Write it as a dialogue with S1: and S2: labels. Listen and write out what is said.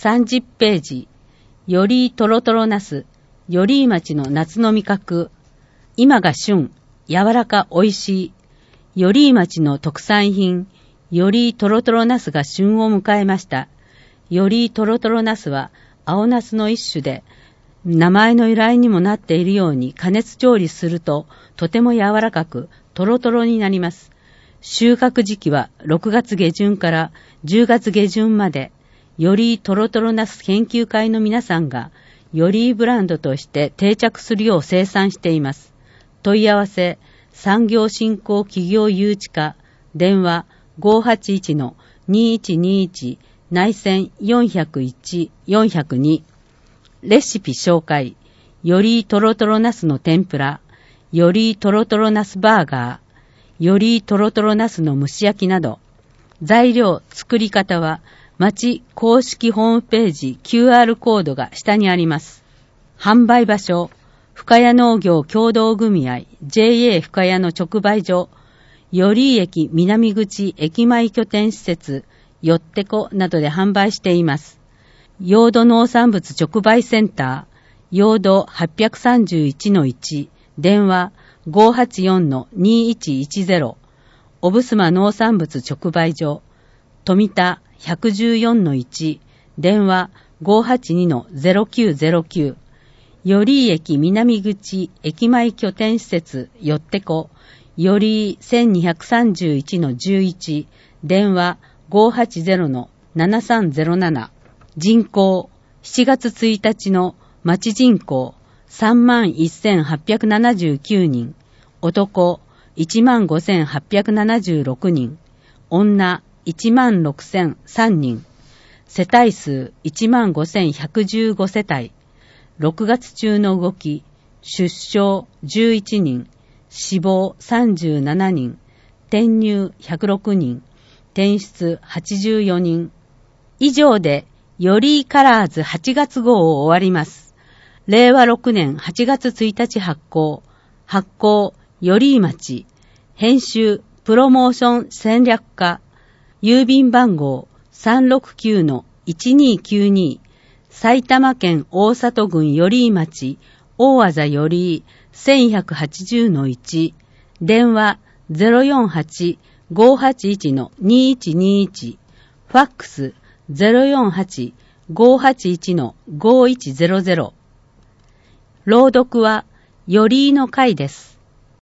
S1: 30ページ、よりとろとろナス、より町の夏の味覚、今が旬、柔らかおいしい、より町の特産品、よりとろとろナスが旬を迎えました。よりとろとろナスは青ナスの一種で、名前の由来にもなっているように加熱調理するととても柔らかくとろとろになります。収穫時期は6月下旬から10月下旬まで、よりとろとろナス研究会の皆さんがよりブランドとして定着するよう生産しています。問い合わせ、産業振興企業誘致課、電話 581-2121 内線401-402。レシピ紹介、よりとろとろナスの天ぷら、よりとろとろナスバーガー、よりとろとろナスの蒸し焼きなど、材料、作り方は、町公式ホームページ QR コードが下にあります。販売場所、深谷農業協同組合 JA 深谷の直売所、寄居駅南口駅前拠点施設、よってこなどで販売しています。用土農産物直売センター、用土 831-1、電話 584-2110、おぶすま農産物直売所、富田 114-1、電話 582-0909、寄居駅南口駅前拠点施設、よってこ、寄居 1231-11、電話 580-7307、人口、7月1日の町人口 31,879 人、男 15,876 人、女 16,003 人、世帯数 15,115 世帯、6月中の動き、出生11人、死亡37人、転入106人、転出84人。以上で、よりカラーズ8月号を終わります。令和6年8月1日発行。発行、より町。編集、プロモーション戦略課。郵便番号 369-1292。埼玉県大里郡より町。大字より 1180-1。電話 048-581-2121。ファックス 048-581-5100。朗読は、よりの会です。